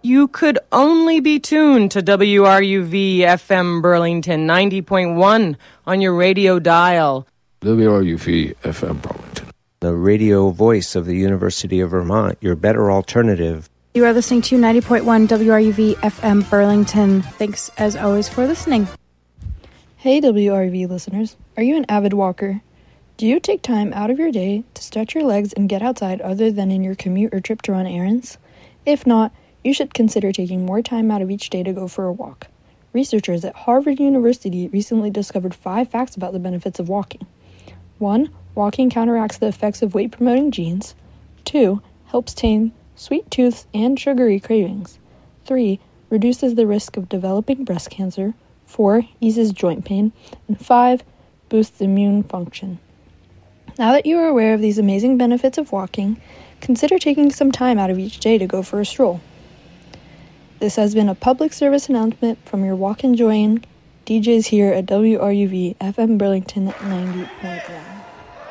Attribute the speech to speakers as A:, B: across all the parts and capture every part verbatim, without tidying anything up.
A: You could only be tuned to W R U V F M Burlington ninety point one on your radio dial.
B: W R U V F M Burlington.
C: The radio voice of the University of Vermont, your better alternative.
D: You are listening to ninety point one W R U V F M Burlington. Thanks, as always, for listening.
E: Hey, W R U V listeners. Are you an avid walker? Do you take time out of your day to stretch your legs and get outside other than in your commute or trip to run errands? If not, you should consider taking more time out of each day to go for a walk. Researchers at Harvard University recently discovered five facts about the benefits of walking. One, walking counteracts the effects of weight-promoting genes. Two, helps tame sweet tooths and sugary cravings. Three, reduces the risk of developing breast cancer. Four, eases joint pain. And five, boosts immune function. Now that you are aware of these amazing benefits of walking, consider taking some time out of each day to go for a stroll. This has been a public service announcement from your walk-enjoying D Js here at W R U V F M Burlington ninety point one.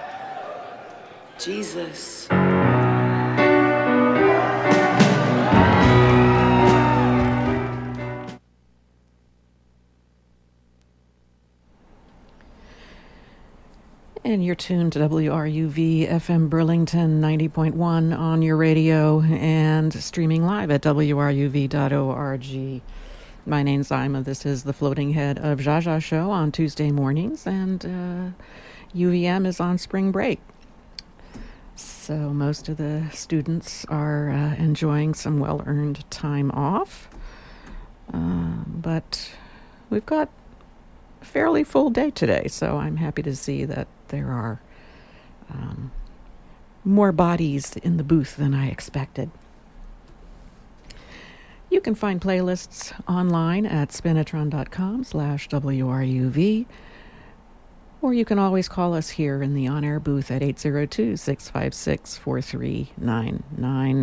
F: Jesus. And you're tuned to W R U V F M Burlington ninety point one on your radio and streaming live at W R U V dot org. My name's Ima. This is the Floating Head of Zsa Zsa Show on Tuesday mornings, and uh, U V M is on spring break. So most of the students are uh, enjoying some well-earned time off. Uh, but we've got a fairly full day today, so I'm happy to see that there are um, more bodies in the booth than I expected. You can find playlists online at spinatron.com slash WRUV, or you can always call us here in the on-air booth at eight zero two, six five six, four three nine nine.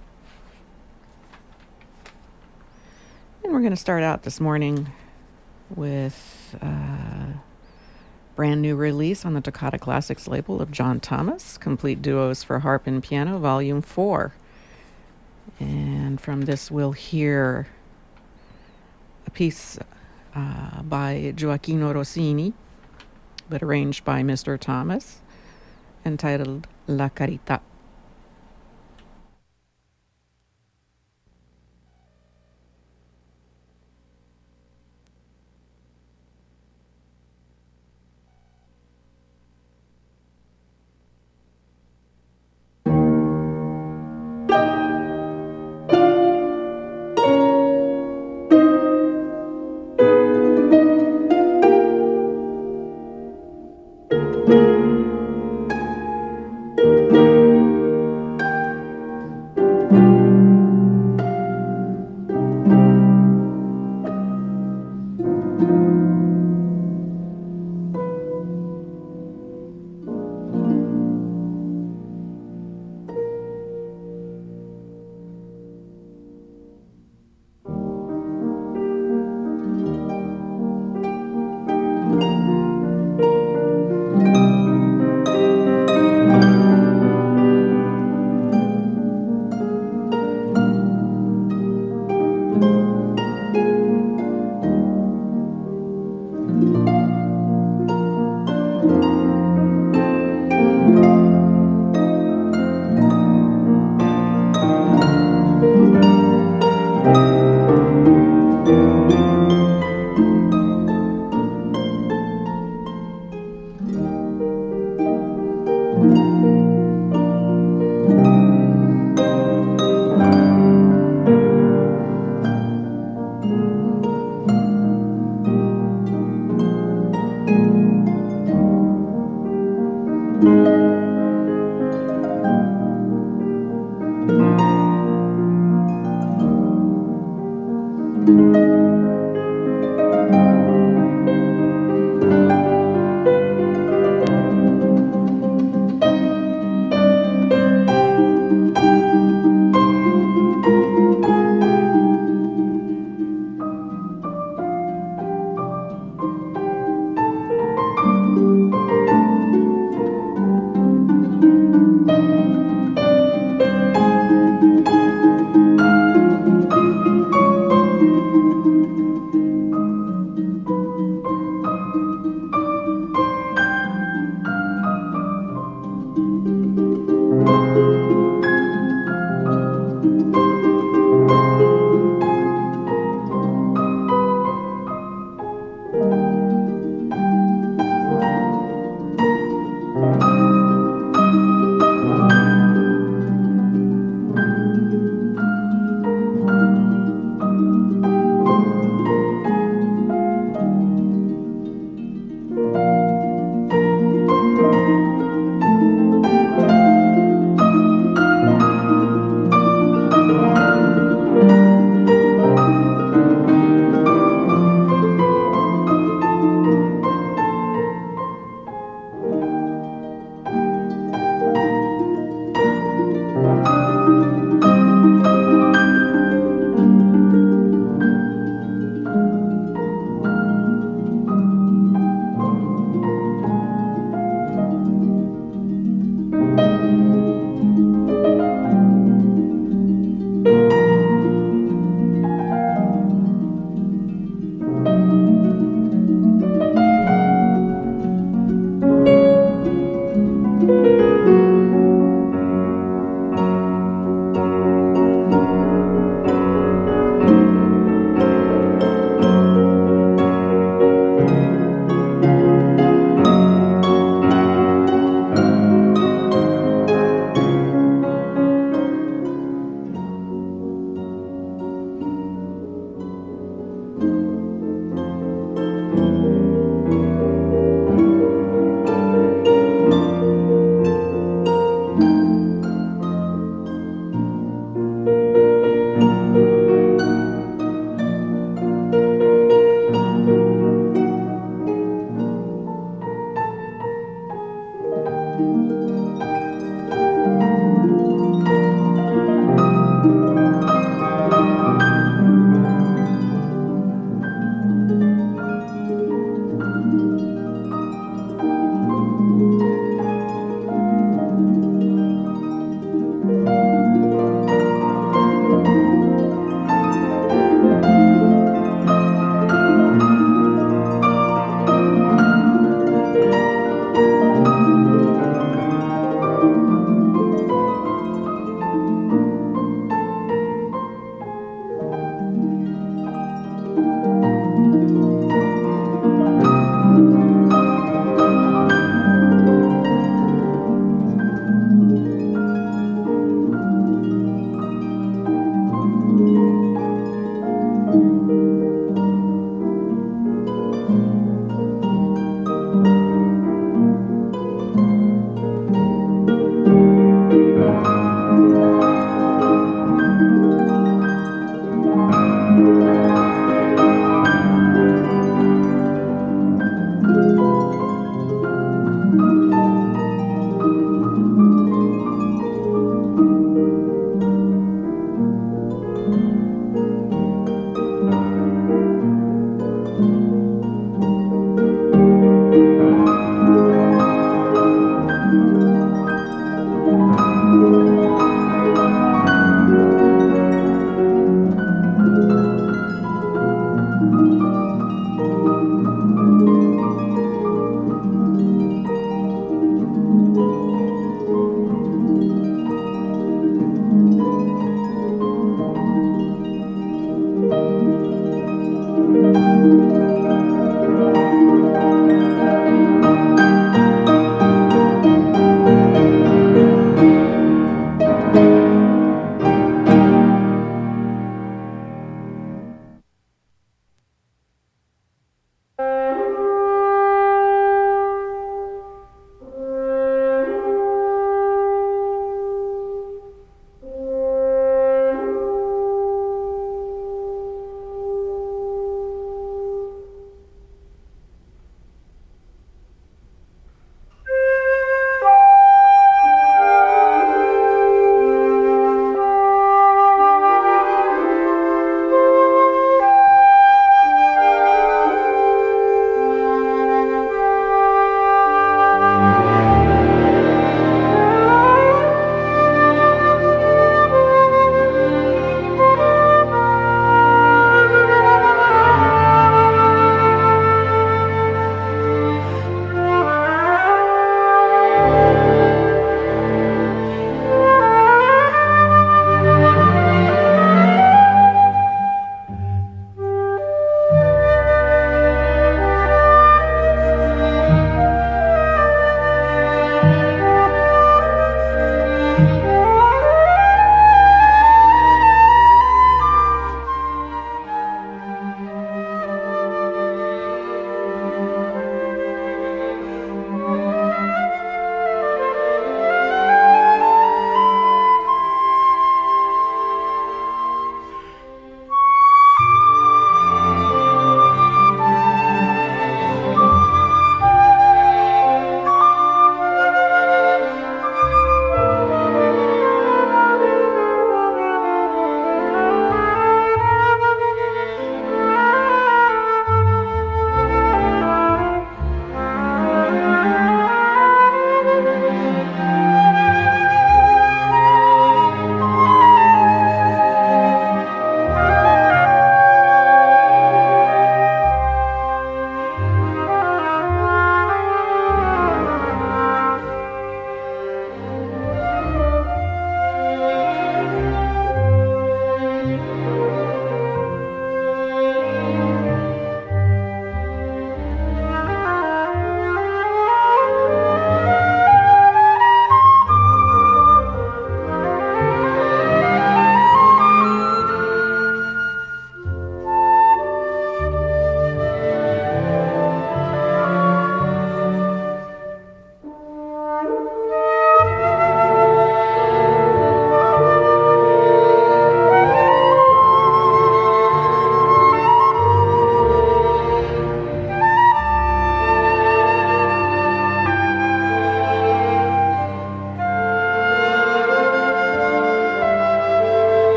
F: And we're going to start out this morning with uh, brand new release on the Toccata Classics label of John Thomas, Complete Duos for Harp and Piano, Volume four. And from this we'll hear a piece uh, by Gioacchino Rossini, but arranged by Mister Thomas, entitled La Carità.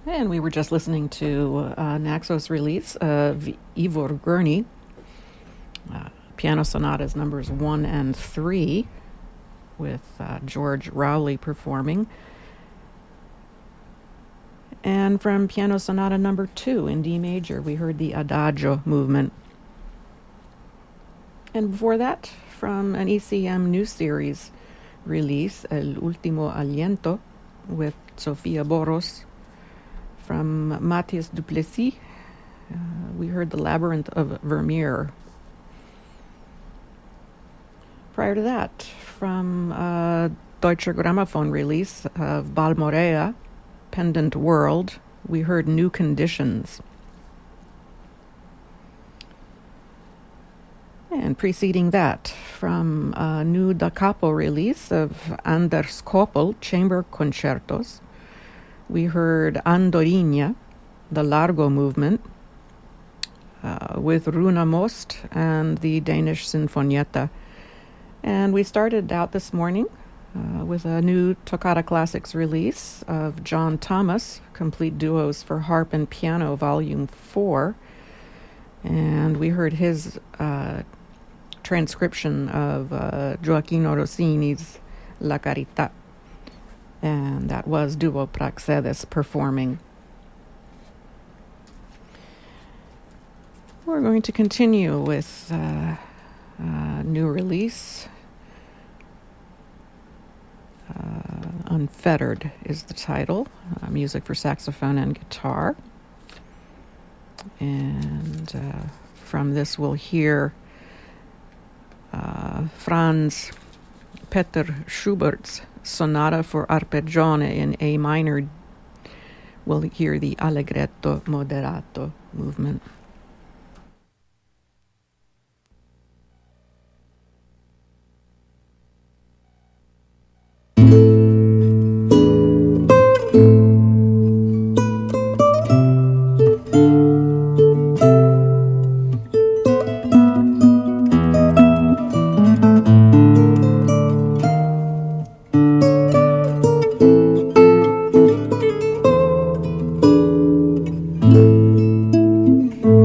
F: And we were just listening to uh, Naxos release of Ivor Gurney, uh, Piano Sonatas numbers one and three, with uh, George Rowley performing. And from Piano Sonata number two in D major, we heard the Adagio movement. And before that, from an E C M new series release, El Último Aliento, with Sofia Boros. From Matthias Duplessis, uh, we heard the Labyrinth of Vermeer. Prior to that, from a Deutsche Grammophon release of Balmorea, Pendant World, we heard New Conditions. And preceding that, from a new Da Capo release of Anders Koppel, Chamber Concertos, we heard Andorinha, the Largo movement, uh, with Runa Most and the Danish Sinfonietta. And we started out this morning uh, with a new Toccata Classics release of John Thomas, Complete Duos for Harp and Piano, Volume four. And we heard his uh, transcription of uh, Gioacchino Rossini's La Carità. And that was Duo Praxedes performing. We're going to continue with uh, a new release. Uh, Unfettered is the title. Uh, music for saxophone and guitar. And uh, from this we'll hear uh, Franz Peter Schubert's Sonata for Arpeggione in A minor. We'll hear the Allegretto Moderato movement.
G: Thank you.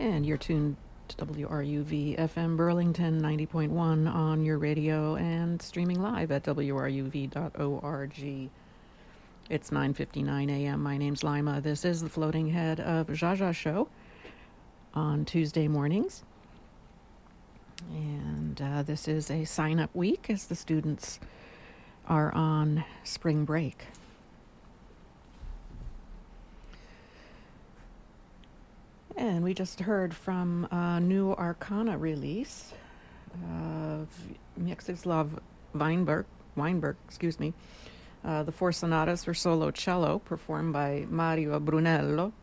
F: And you're tuned to W R U V F M Burlington ninety point one on your radio and streaming live at W R U V dot org. It's nine fifty-nine a.m. My name's Lima. This is the Floating Head of Jaja Show on Tuesday mornings. And uh, this is a sign-up week as the students are on spring break. And we just heard from a new Arcana release of Mieczysław Weinberg, Weinberg, excuse me, uh, the four sonatas for solo cello performed by Mario Brunello.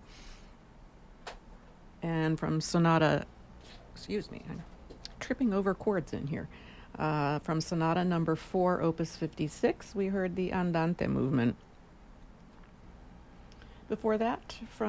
F: And from sonata, excuse me, I'm tripping over chords in here. Uh, from sonata number four, opus fifty-six, we heard the Andante movement. Before that, from